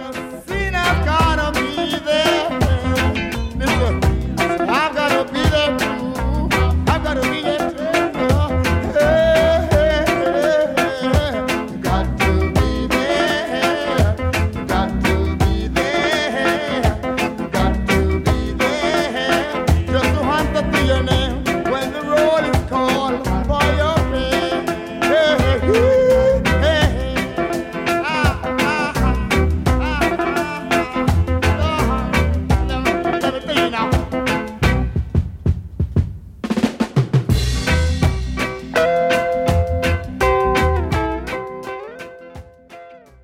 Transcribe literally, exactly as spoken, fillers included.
Seen I've gotta be there. Listen, I've gotta be there too. I've gotta be there too. Hey, hey, hey. Got to be there. Got to be there. Got to be there. Just to hunt the billionaire.